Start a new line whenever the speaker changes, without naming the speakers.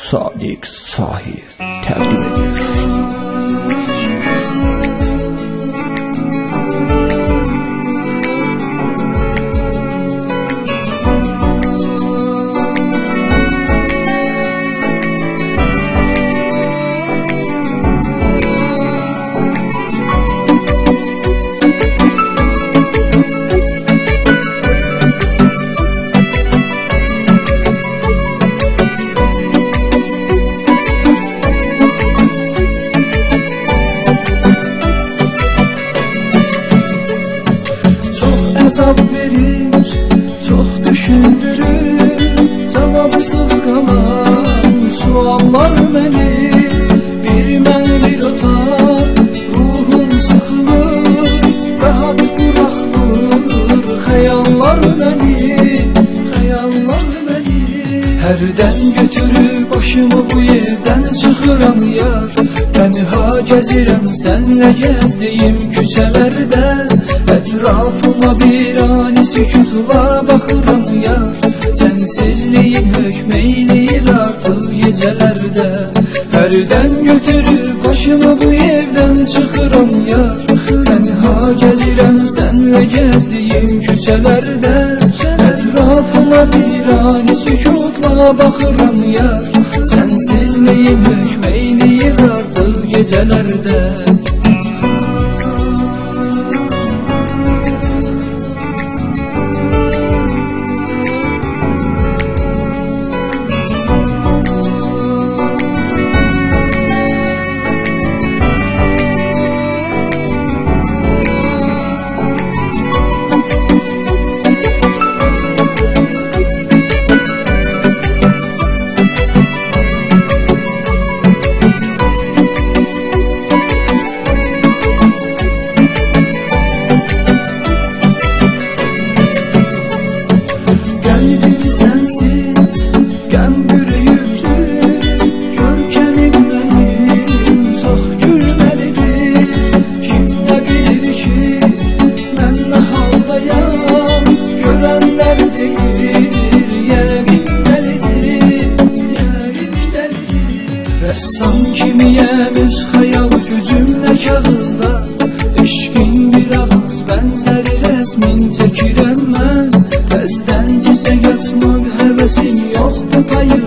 Sadiq Sahir təqdim edir.
Hesap verir, çok düşündürür, cevapsız kalan suallar beni. Bir mən bir otar, ruhum sıxılır, rahat bıraxmır xəyallar beni, xəyallar beni. Hərdən götürüb başımı bu yerdən çıxıram yar, tənha gəzirəm sənlə gəzdiyim küçələrdə. Etrafıma bir ani sükutla baxıram yar, sensizliyin hökmeyleyir artıq gecələrdə. Hərdən götürüb başımı bu evdən çıxıram yar, tənha gəzirəm sənlə gəzdiyim küçələrdə. Etrafıma bir ani sükutla baxıram yar, sensizliyin hökmeyleyir artıq gecələrdə. Sensiz qəm bürüyübdür, görkəmim mənim çox gülməlidir. Kim nə bilir ki, mən nə haldayam, görənlər deyir, yəqin dəlidir, yəqin dəlidir. Rəssam kimiyəm, öz xəyal gözümlə kağızda, eşqin bir ağız bənzəri rəsmin çəkirəm mən. Təzdən çiçək açmaq həvəsim yoxdur payım.